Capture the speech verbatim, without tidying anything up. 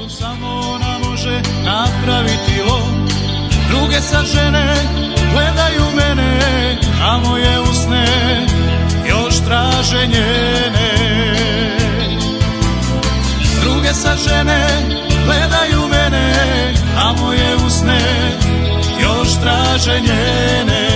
samo ona može napraviti lom. Druge sa žene gledaju mene, a moje usne još traže njene. Druge sa žene gledaju mene, a moje usne još traže njene.